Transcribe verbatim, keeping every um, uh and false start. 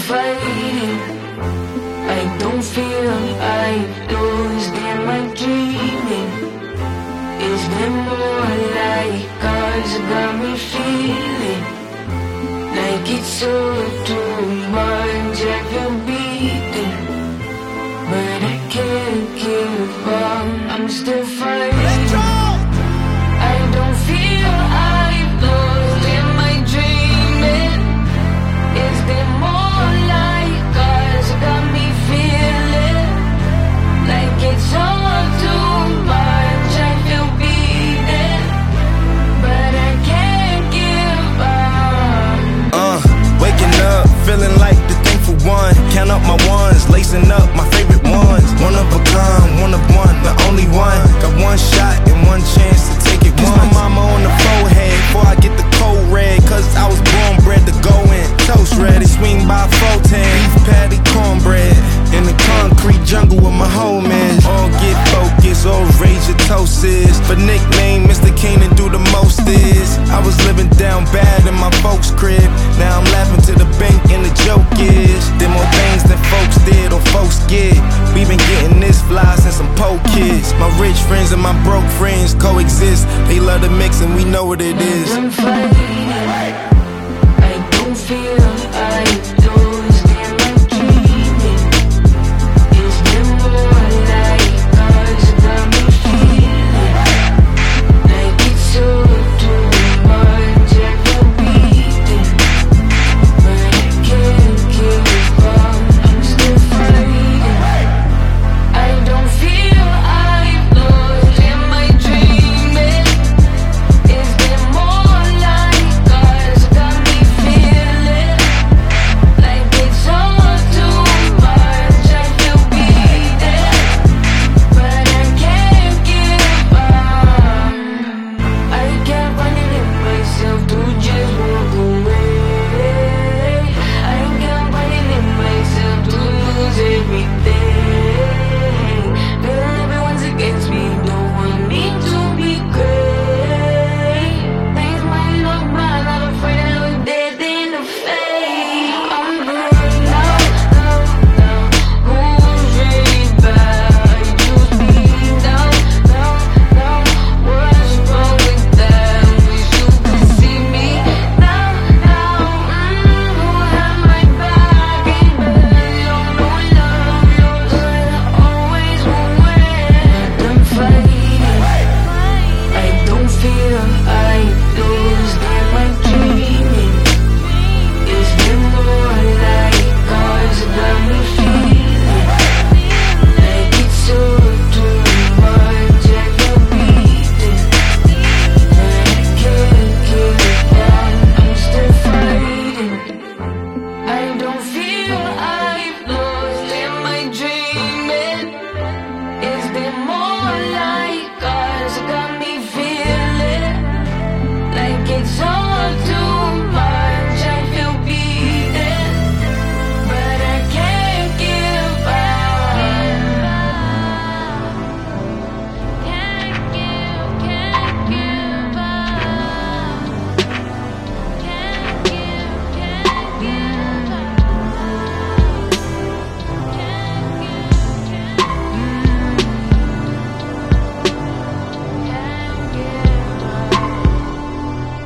fighting. I don't feel I lose. Am I dreaming? Is there more like cause got me feeling like it's all too much. I feel beaten, but I can't give up. I'm still fighting. I don't feel I've lost. Am I dreaming? Is there more like cause got me feeling like it's all too much. I feel beaten, but I can't give up. Uh, waking up, feeling like the thankful one. Count up my ones, lacing up my favorite ones. One of a kind, one of one, the only one. Got one shot and one chance to take it once. My mama on the forehead before I get the cold red. Cause I was born bred to go in. Toast ready, swing by four ten. Beef patty, cornbread. In the concrete jungle with my homies. All get focused, all rage your toast is. But nickname Mister Keenan do the most is. I was living down bad in my folks' crib. Now I'm laughing to the bank and the joke is did more things than folks did or folks get. We been getting this fly since I'm po kids. My rich friends and my broke friends coexist. They love the mix and we know what it is. I'm fighting.